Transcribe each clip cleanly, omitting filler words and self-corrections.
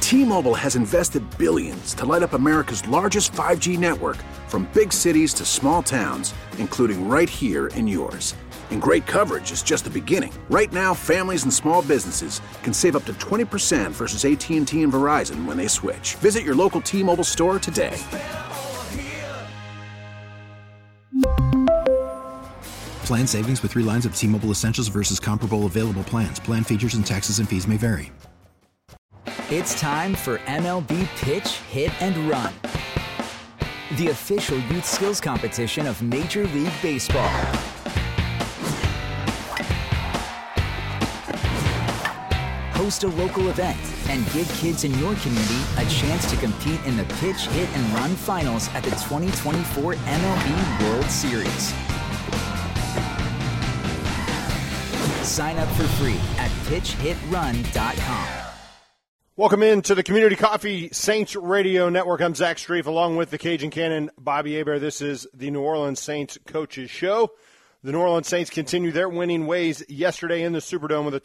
T-Mobile has invested billions to light up America's largest 5G network, from big cities to small towns, including right here in yours. And great coverage is just the beginning. Right now, families and small businesses can save up to 20% versus AT&T and Verizon when they switch. Visit your local T-Mobile store today. Plan savings with 3 lines of T-Mobile Essentials versus comparable available plans. Plan features and taxes and fees may vary. It's time for MLB Pitch, Hit, and Run, the official youth skills competition of Major League Baseball. Host a local event and give kids in your community a chance to compete in the Pitch, Hit, and Run finals at the 2024 MLB World Series. Sign up for free at pitchhitrun.com. Welcome in to the Community Coffee Saints Radio Network. I'm Zach Strief along with the Cajun Cannon, Bobby Hebert. This is the New Orleans Saints Coaches Show. The New Orleans Saints continue their winning ways yesterday in the Superdome with a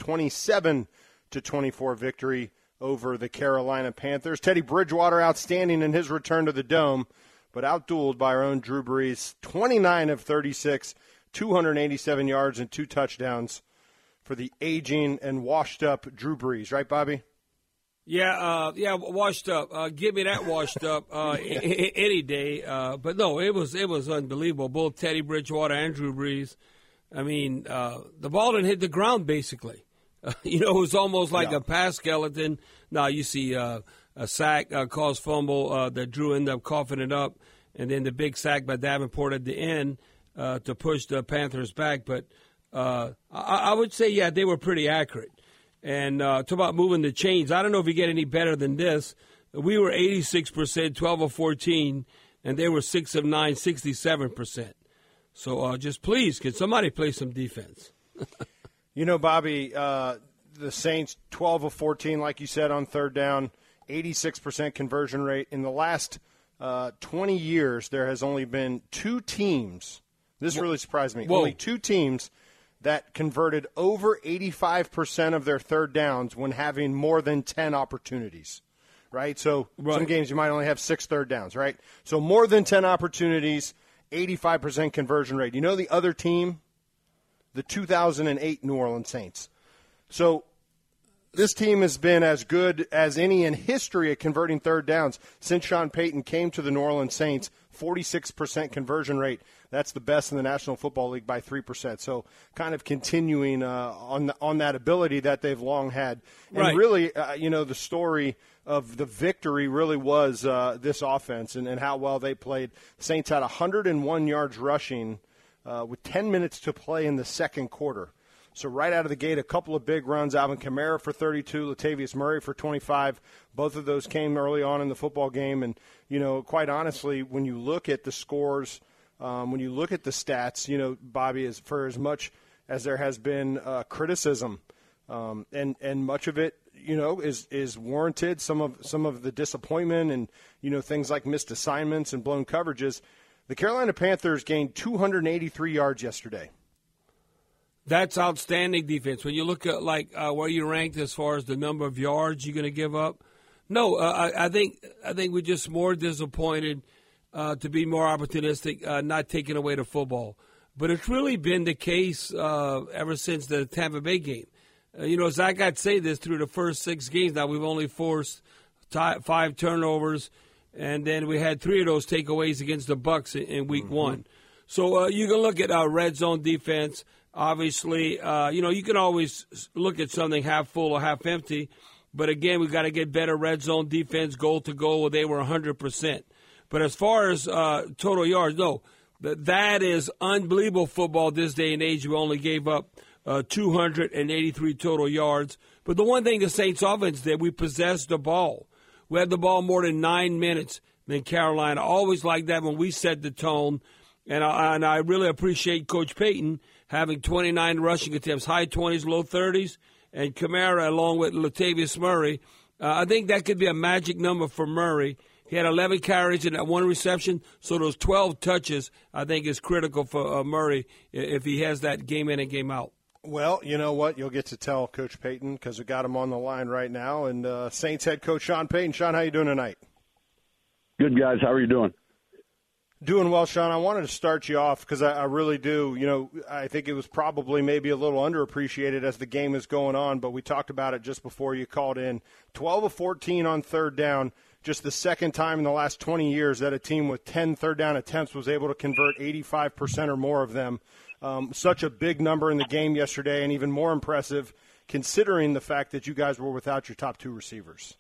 27-24 victory over the Carolina Panthers. Teddy Bridgewater outstanding in his return to the Dome, but outdueled by our own Drew Brees. 29 of 36, 287 yards and 2 touchdowns for the aging and washed-up Drew Brees. Right, Bobby? Yeah, washed up. Give me that washed up any day. But no, it was unbelievable. Both Teddy Bridgewater and Drew Brees. I mean, the ball didn't hit the ground basically. It was almost like a pass skeleton. Now you see a sack caused fumble that Drew ended up coughing it up, and then the big sack by Davenport at the end to push the Panthers back. But I would say, yeah, they were pretty accurate. And talk about moving the chains. I don't know if you get any better than this. We were 86%, 12 of 14, and they were 6 of 9, 67%. So just please, can somebody play some defense? Bobby, the Saints, 12 of 14, like you said, on third down, 86% conversion rate. In the last 20 years, there has only been 2 teams. This really surprised me. Whoa. Only 2 teams that converted over 85% of their third downs when having more than 10 opportunities, right? So some games you might only have 6 third downs, right? So more than 10 opportunities, 85% conversion rate. You know the other team? The 2008 New Orleans Saints. So this team has been as good as any in history at converting third downs since Sean Payton came to the New Orleans Saints. 46% conversion rate. That's the best in the National Football League by 3%. So kind of continuing on that ability that they've long had. And right. Really, the story of the victory really was this offense and how well they played. Saints had 101 yards rushing with 10 minutes to play in the second quarter. So right out of the gate, a couple of big runs. Alvin Kamara for 32, Latavius Murray for 25. Both of those came early on in the football game. And, quite honestly, when you look at the scores, when you look at the stats, Bobby, is for as much as there has been criticism, and much of it, is warranted. Some of the disappointment and, things like missed assignments and blown coverages. The Carolina Panthers gained 283 yards yesterday. That's outstanding defense. When you look at where you ranked as far as the number of yards you're going to give up, no, I think we're just more disappointed to be more opportunistic, not taking away the football. But it's really been the case ever since the Tampa Bay game. Zach, I'd say this through the first 6 games. Now we've only forced 5 turnovers, and then we had 3 of those takeaways against the Bucs in Week 1. So you can look at our red zone defense. Obviously, you can always look at something half full or half empty. But, again, we've got to get better red zone defense, goal to goal. They were 100%. But as far as total yards, no, that is unbelievable football this day and age. We only gave up 283 total yards. But the one thing the Saints offense did, we possessed the ball. We had the ball more than 9 minutes than Carolina. Always like that when we set the tone. And I really appreciate Coach Payton having 29 rushing attempts, high 20s, low 30s, and Kamara along with Latavius Murray. I think that could be a magic number for Murray. He had 11 carries and that 1 reception, so those 12 touches I think is critical for Murray if he has that game in and game out. Well, you know what? You'll get to tell Coach Payton because we got him on the line right now. And Saints head coach Sean Payton. Sean, how you doing tonight? Good, guys. How are you doing? Doing well, Sean. I wanted to start you off because I really do. You know, I think it was probably maybe a little underappreciated as the game is going on, but we talked about it just before you called in. 12 of 14 on third down, just the second time in the last 20 years that a team with 10 third down attempts was able to convert 85% or more of them. Such a big number in the game yesterday, and even more impressive considering the fact that you guys were without your top two receivers.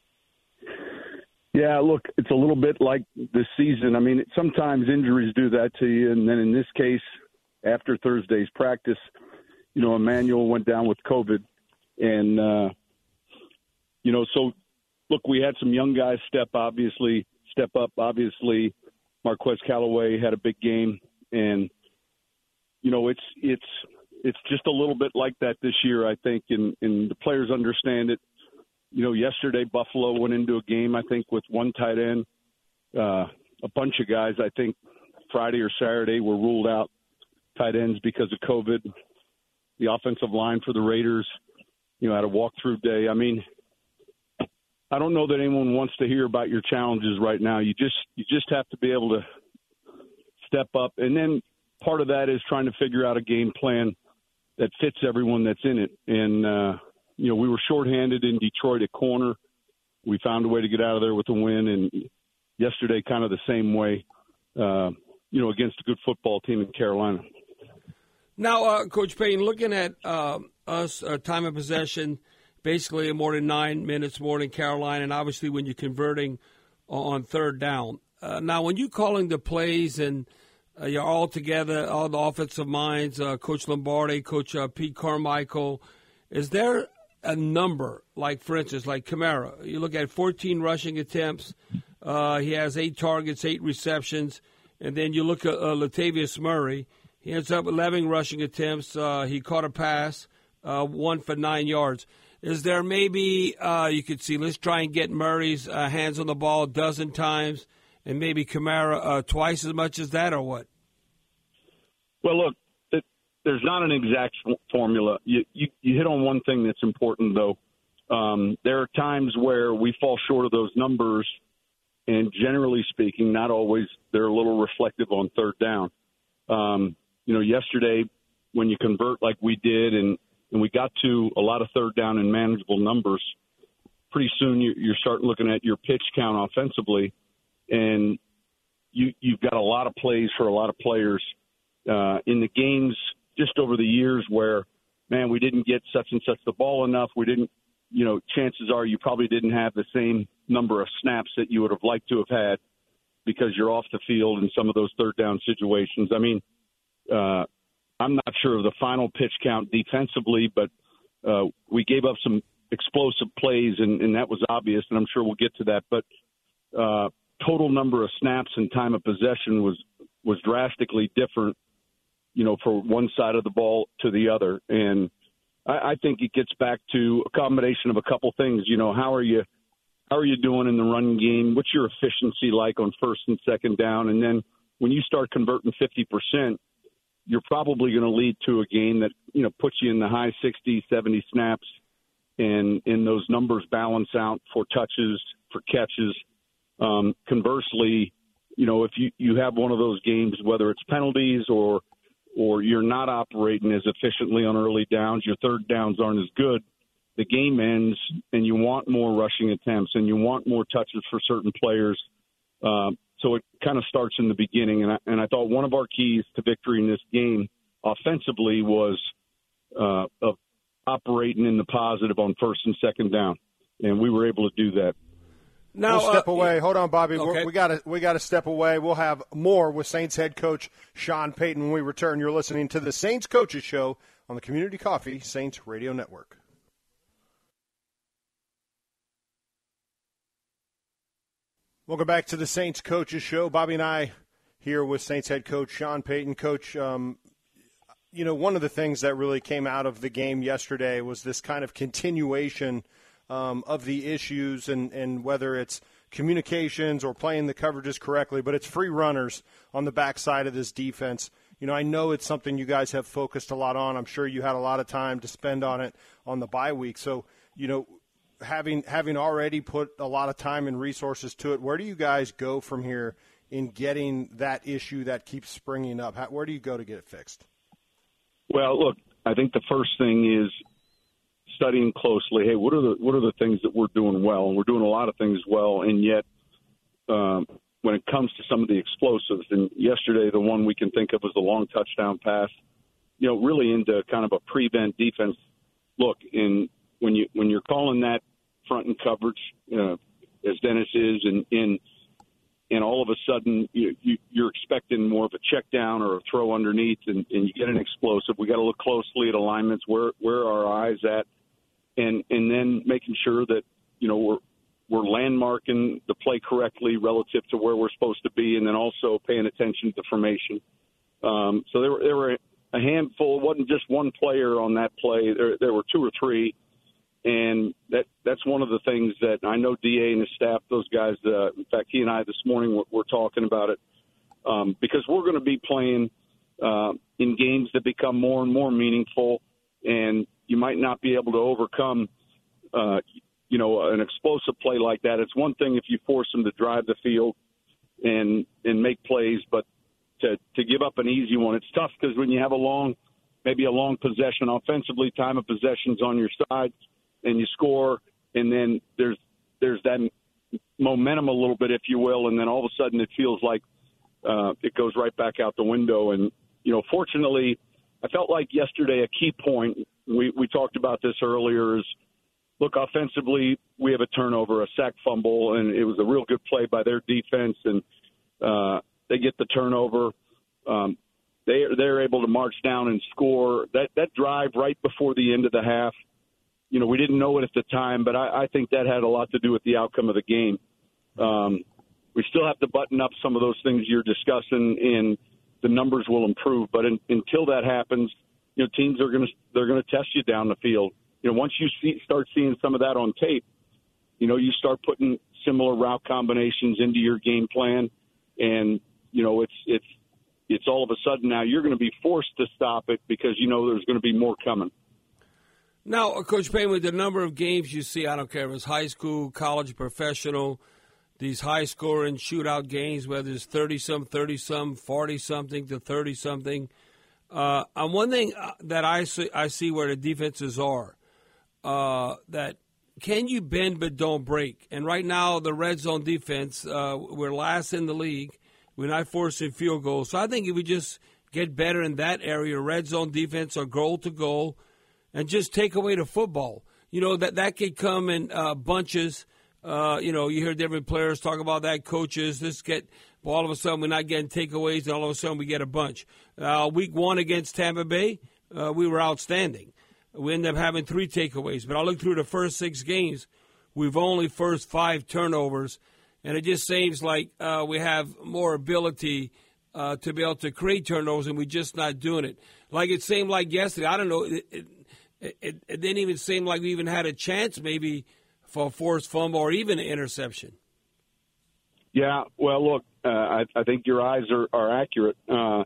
Yeah, look, it's a little bit like this season. I mean, sometimes injuries do that to you, and then in this case, after Thursday's practice, you know, Emmanuel went down with COVID. And, you know, so, look, we had some young guys step up. Obviously, Marquez Callaway had a big game. And, you know, it's just a little bit like that this year, I think, and the players understand it. You know, yesterday Buffalo went into a game, I think, with one tight end. A bunch of guys, I think, Friday or Saturday were ruled out, tight ends, because of COVID. The offensive line for the Raiders, you know, had a walkthrough day. I mean, I don't know that anyone wants to hear about your challenges right now. You just have to be able to step up. And then part of that is trying to figure out a game plan that fits everyone that's in it. And, you know, we were shorthanded in Detroit at corner. We found a way to get out of there with a win. And yesterday, kind of the same way, you know, against a good football team in Carolina. Now, Coach Payton, looking at us, time of possession, basically more than 9 minutes more than Carolina, and obviously when you're converting on third down. Now, when you're calling the plays and you're all together, all the offensive minds, Coach Lombardi, Coach Pete Carmichael, is there a number, like, for instance, like Kamara? You look at 14 rushing attempts. He has 8 targets, 8 receptions. And then you look at Latavius Murray. He ends up with 11 rushing attempts. He caught a pass, 1 for 9 yards. Is there maybe you could see, let's try and get Murray's hands on the ball a dozen times and maybe Kamara twice as much as that, or what? Well, look, there's not an exact formula. You hit on one thing that's important, though. There are times where we fall short of those numbers, and generally speaking, not always, they're a little reflective on third down. You know, yesterday when you convert like we did and we got to a lot of third down and manageable numbers, pretty soon you're starting looking at your pitch count offensively, and you've got a lot of plays for a lot of players in the games just over the years where, man, we didn't get such and such the ball enough. We didn't, you know, chances are you probably didn't have the same number of snaps that you would have liked to have had because you're off the field in some of those third down situations. I mean, I'm not sure of the final pitch count defensively, but we gave up some explosive plays, and that was obvious, and I'm sure we'll get to that. But total number of snaps and time of possession was drastically different, you know, for one side of the ball to the other. And I think it gets back to a combination of a couple things. You know, how are you doing in the run game? What's your efficiency like on first and second down? And then when you start converting 50%, you're probably going to lead to a game that, you know, puts you in the high 60, 70 snaps, and those numbers balance out for touches, for catches. Conversely, you know, if you have one of those games, whether it's penalties or you're not operating as efficiently on early downs, your third downs aren't as good, the game ends, and you want more rushing attempts, and you want more touches for certain players. So it kind of starts in the beginning, and I thought one of our keys to victory in this game offensively was of operating in the positive on first and second down, and we were able to do that. Now, we'll step away. Hold on, Bobby. Okay. We got to step away. We'll have more with Saints head coach Sean Payton when we return. You're listening to the Saints Coaches Show on the Community Coffee Saints Radio Network. Welcome back to the Saints Coaches Show. Bobby and I here with Saints head coach Sean Payton. Coach, you know, one of the things that really came out of the game yesterday was this kind of continuation of the issues, and whether it's communications or playing the coverages correctly, but it's free runners on the backside of this defense. I know it's something you guys have focused a lot on. I'm sure you had a lot of time to spend on it on the bye week. So, having already put a lot of time and resources to it, where do you guys go from here in getting that issue that keeps springing up? Where do you go to get it fixed? Well, look, I think the first thing is studying closely. Hey, what are the things that we're doing well? And we're doing a lot of things well, and yet when it comes to some of the explosives, and yesterday the one we can think of was the long touchdown pass, really into kind of a prevent defense look. And when you're calling that front and coverage, as Dennis is, and all of a sudden you're expecting more of a check down or a throw underneath, and you get an explosive. We got to look closely at alignments. Where are our eyes at, and then making sure that we're landmarking the play correctly relative to where we're supposed to be, and then also paying attention to formation. So there were a handful. It wasn't just one player on that play. There were two or three, and that's one of the things that I know DA and his staff, those guys, in fact, he and I this morning were talking about it, because we're going to be playing in games that become more and more meaningful, and you might not be able to overcome an explosive play like that. It's one thing if you force them to drive the field and make plays, but to give up an easy one, it's tough, because when you have maybe a long possession offensively, time of possession's on your side, and you score, and then there's that momentum a little bit, if you will, and then all of a sudden it feels like it goes right back out the window. And fortunately, I felt like yesterday a key point, we talked about this earlier, is look, offensively, we have a turnover, a sack fumble, and it was a real good play by their defense, and they get the turnover. They're able to march down and score. That drive right before the end of the half, we didn't know it at the time, but I think that had a lot to do with the outcome of the game. We still have to button up some of those things you're discussing, and the numbers will improve. But until that happens, teams are going to test you down the field. Once you start seeing some of that on tape, you start putting similar route combinations into your game plan, and it's all of a sudden now you're going to be forced to stop it because there's going to be more coming. Now, Coach Payne, with the number of games you see, I don't care if it's high school, college, professional, these high-scoring shootout games, whether it's 30-some, 30-some, 40-something to 30-something, one thing that I see where the defenses are, that can you bend but don't break? And right now, the red zone defense, we're last in the league. We're not forcing field goals. So I think if we just get better in that area, red zone defense or goal to goal, and just take away the football. That could come in bunches. You hear different players talk about that, coaches. All of a sudden we're not getting takeaways, and all of a sudden we get a bunch. Week 1 against Tampa Bay, we were outstanding. We ended up having 3 takeaways. But I look through the first 6 games, we've only forced 5 turnovers, and it just seems like we have more ability to be able to create turnovers, and we're just not doing it. Like it seemed like yesterday, I don't know, it didn't even seem like we even had a chance maybe for a forced fumble or even an interception. Yeah, well, look, I think your eyes are accurate.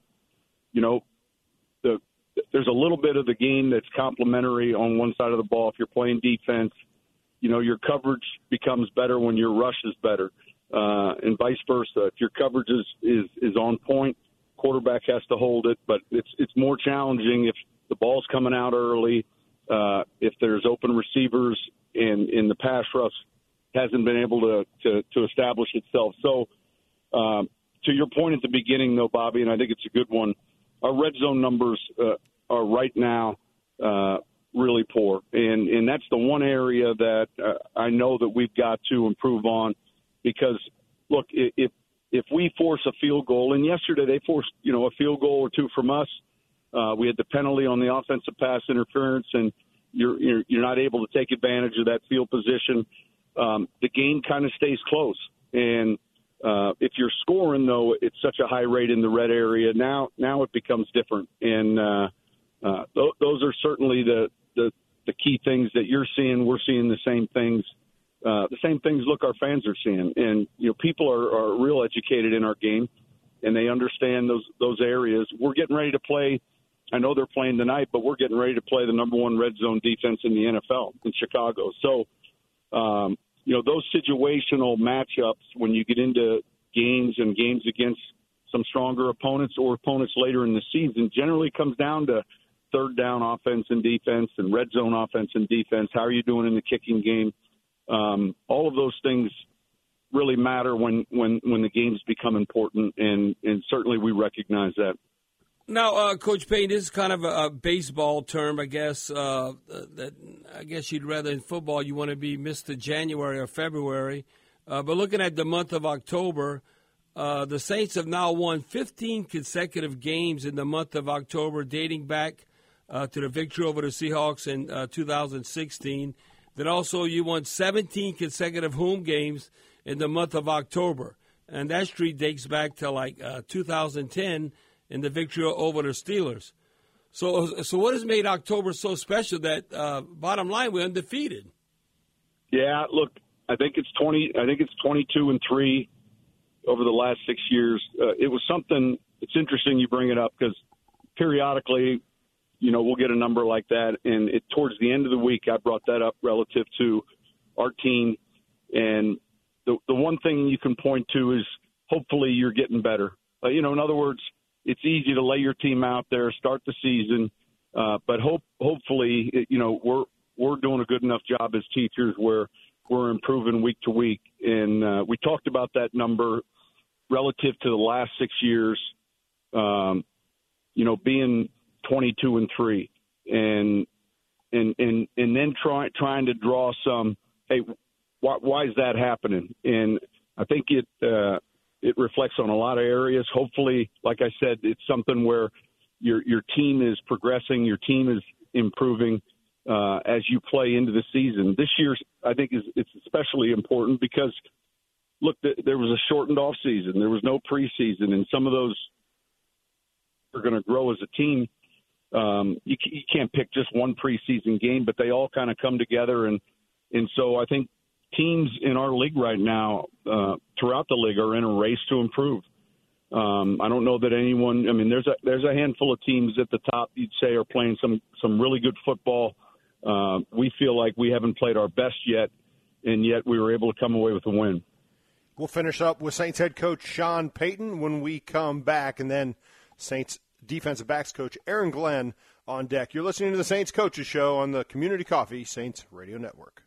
There's a little bit of the game that's complementary on one side of the ball. If you're playing defense, your coverage becomes better when your rush is better, and vice versa. If your coverage is on point, quarterback has to hold it, but it's more challenging if the ball's coming out early, if there's open receivers and the pass rush hasn't been able to establish itself. So to your point at the beginning, though, Bobby, and I think it's a good one, our red zone numbers are right now really poor. And that's the one area that I know that we've got to improve on because, look, if we force a field goal, and yesterday they forced, a field goal or 2 from us, we had the penalty on the offensive pass interference, and you're not able to take advantage of that field position. The game kind of stays close. And if you're scoring, though, it's such a high rate in the red area. Now it becomes different. And those are certainly the key things that you're seeing. We're seeing the same things. The same things, look, our fans are seeing. And, people are real educated in our game. and they understand those areas. We're getting ready to play. I know they're playing tonight, but we're getting ready to play the number one red zone defense in the NFL in Chicago. So, those situational matchups when you get into games and games against some stronger opponents or opponents later in the season generally comes down to third down offense and defense and red zone offense and defense. How are you doing in the kicking game? All of those things really matter when the games become important, and certainly we recognize that. Now, Coach Payton, this is kind of a baseball term, I guess. That I guess you'd rather in football you want to be Mr. January or February. But looking at the month of October, the Saints have now won 15 consecutive games in the month of October, dating back to the victory over the Seahawks in 2016. Then also you won 17 consecutive home games in the month of October. And that streak dates back to 2010 in the victory over the Steelers. So what has made October so special that, bottom line, we're undefeated? Yeah, look, I think it's 22-3 over the last 6 years. It was something. It's interesting you bring it up because periodically, we'll get a number like that, and towards the end of the week, I brought that up relative to our team. And the one thing you can point to is hopefully you're getting better. In other words, it's easy to lay your team out there, start the season, but hopefully, we're doing a good enough job as teachers where we're improving week to week. And we talked about that number relative to the last 6 years, being 22-3, and then trying to draw some. Hey, why is that happening? And I think it reflects on a lot of areas. Hopefully, like I said, it's something where your team is progressing, your team is improving as you play into the season. This year, I think, it's especially important because, look, there was a shortened off season. There was no preseason, and some of those are going to grow as a team. You can't pick just one preseason game, but they all kind of come together. And so I think teams in our league right now, throughout the league, are in a race to improve. I don't know that anyone. I mean, there's a handful of teams at the top you'd say are playing some really good football. We feel like we haven't played our best yet, and yet we were able to come away with a win. We'll finish up with Saints head coach Sean Payton when we come back, and then Saints defensive backs coach Aaron Glenn on deck. You're listening to the Saints Coaches Show on the Community Coffee Saints Radio Network.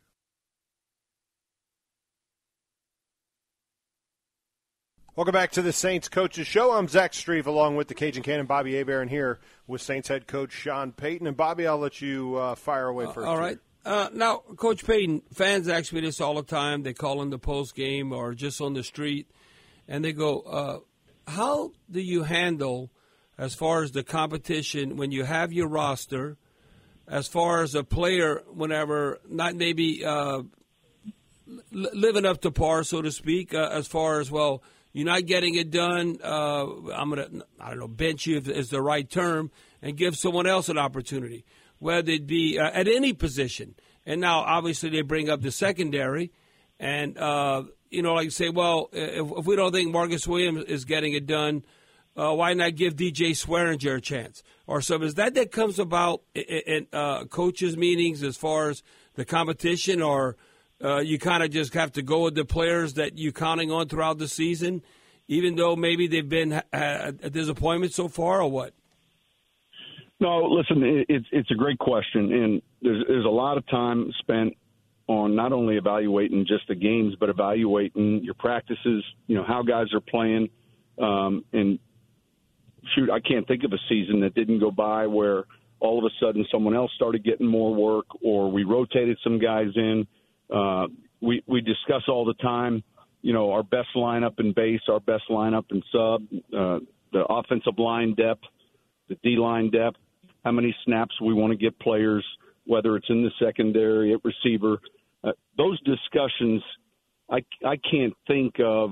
Welcome back to the Saints Coaches Show. I'm Zach Strief along with the Cajun Cannon, Bobby Hebert, here with Saints head coach Sean Payton. And, Bobby, I'll let you fire away first. All right. Now, Coach Payton, fans ask me this all the time. They call in the post game or just on the street, and they go, how do you handle, as far as the competition, when you have your roster, as far as a player, whenever not maybe living up to par, so to speak, as far as, well, you're not getting it done, I'm going to, bench you is the right term, and give someone else an opportunity, whether it be at any position. And now, obviously, they bring up the secondary. And, like say, well, if we don't think Marcus Williams is getting it done, why not give DJ Swearinger a chance? Or something. Is that comes about in coaches' meetings as far as the competition, or you kind of just have to go with the players that you're counting on throughout the season, even though maybe they've been a disappointment so far, or what? No, listen, it's a great question, and there's a lot of time spent on not only evaluating just the games, but evaluating your practices, how guys are playing. And, shoot, I can't think of a season that didn't go by where all of a sudden someone else started getting more work, or we rotated some guys in. We discuss all the time, our best lineup in base, our best lineup in sub, the offensive line depth, the D-line depth, how many snaps we want to get players, whether it's in the secondary, at receiver. Those discussions, I can't think of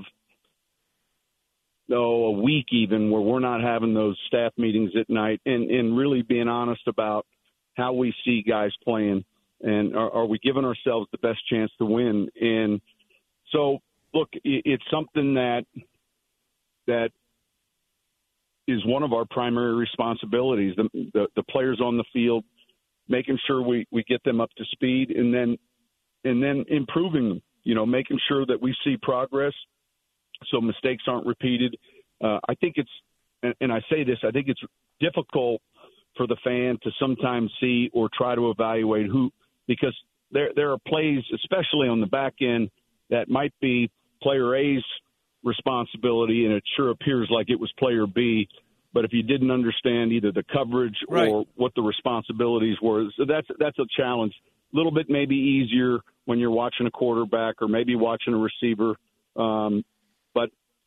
a week even where we're not having those staff meetings at night and really being honest about how we see guys playing and are we giving ourselves the best chance to win. And so, look, it's something that is one of our primary responsibilities. The players on the field, making sure we get them up to speed, and then improving them. Making sure that we see progress, so mistakes aren't repeated. I think and I say this, I think it's difficult for the fan to sometimes see or try to evaluate because there are plays, especially on the back end, that might be player A's responsibility, and it sure appears like it was player B. But if you didn't understand either the coverage or what the responsibilities were, so that's a challenge. A little bit maybe easier when you're watching a quarterback or maybe watching a receiver. But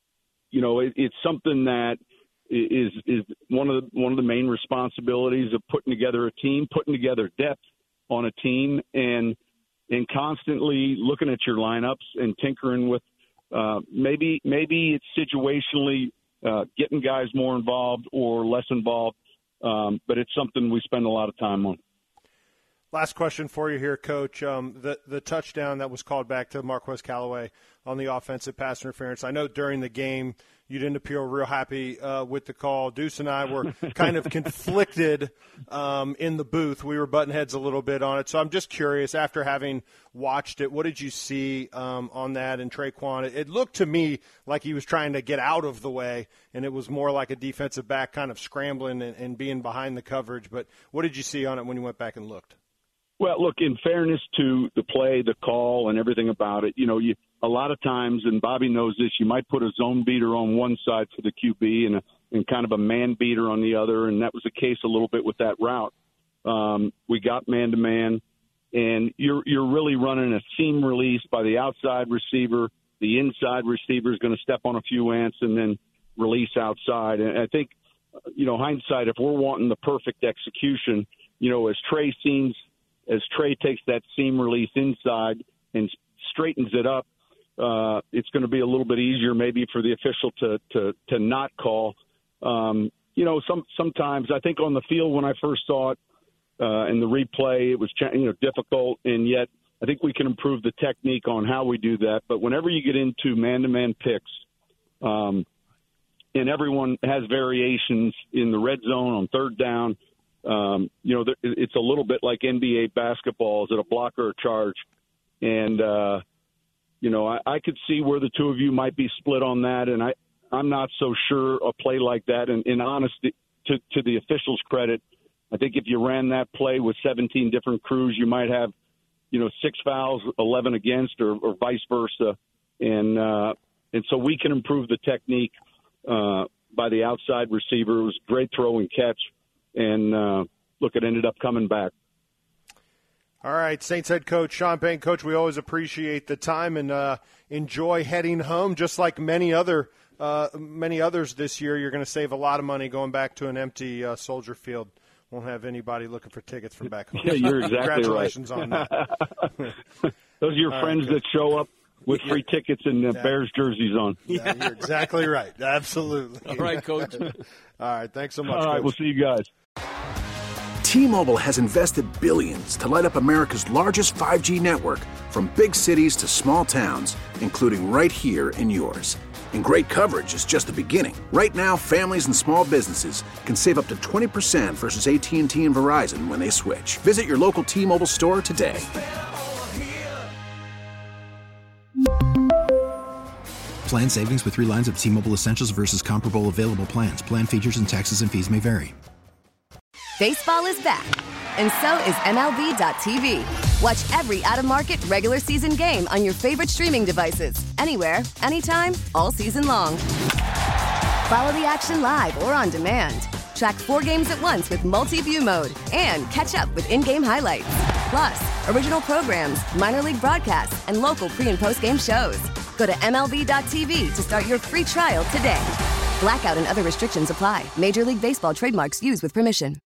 it's something that is one of the main responsibilities of putting together a team, putting together depth on a team, and constantly looking at your lineups and tinkering with maybe it's situationally getting guys more involved or less involved, but it's something we spend a lot of time on. Last question for you here, Coach. The touchdown that was called back to Marquez Callaway on the offensive pass interference. I know during the game you didn't appear real happy with the call. Deuce and I were kind of conflicted in the booth. We were butting heads a little bit on it. So I'm just curious, after having watched it, what did you see on that? And Traquan, it looked to me like he was trying to get out of the way, and it was more like a defensive back kind of scrambling and being behind the coverage. But what did you see on it when you went back and looked? Well, look, in fairness to the play, the call, and everything about it, a lot of times, and Bobby knows this, you might put a zone beater on one side for the QB and kind of a man beater on the other, and that was the case a little bit with that route. We got man-to-man, and you're really running a seam release by the outside receiver. The inside receiver is going to step on a few ants and then release outside. And I think, hindsight, if we're wanting the perfect execution, as Trey takes that seam release inside and straightens it up, it's going to be a little bit easier maybe for the official to not call. Sometimes I think on the field when I first saw it in the replay, it was difficult, and yet I think we can improve the technique on how we do that. But whenever you get into man-to-man picks, and everyone has variations in the red zone on third down, it's a little bit like NBA basketball. Is it a block or a charge? And, I could see where the two of you might be split on that. And I'm not so sure a play like that. And in honesty, to the officials' credit, I think if you ran that play with 17 different crews, you might have, 6 fouls, 11 against, or vice versa. And so we can improve the technique by the outside receiver. It was a great throw and catch. And, look, it ended up coming back. All right, Saints head coach Sean Payton. Coach, we always appreciate the time and enjoy heading home. Just like many others this year, you're going to save a lot of money going back to an empty Soldier Field. Won't have anybody looking for tickets from back home. Yeah, you're exactly Congratulations right. on that. Those are your friends that show up with free tickets and Bears jerseys on. Yeah, you're exactly right. Absolutely. All right, Coach. All right, thanks so much, All right, Coach. we'll see you guys. T-Mobile has invested billions to light up America's largest 5G network, from big cities to small towns, including right here in yours. And great coverage is just the beginning. Right now, families and small businesses can save up to 20% versus AT&T and Verizon when they switch. Visit your local T-Mobile store today. Plan savings with 3 lines of T-Mobile Essentials versus comparable available plans. Plan features and taxes and fees may vary. Baseball is back, and so is MLB.tv. Watch every out-of-market regular season game on your favorite streaming devices, anywhere, anytime, all season long. Follow the action live or on demand. Track 4 games at once with multi-view mode and catch up with in-game highlights. Plus, original programs, minor league broadcasts, and local pre- and post-game shows. Go to MLB.tv to start your free trial today. Blackout and other restrictions apply. Major League Baseball trademarks used with permission.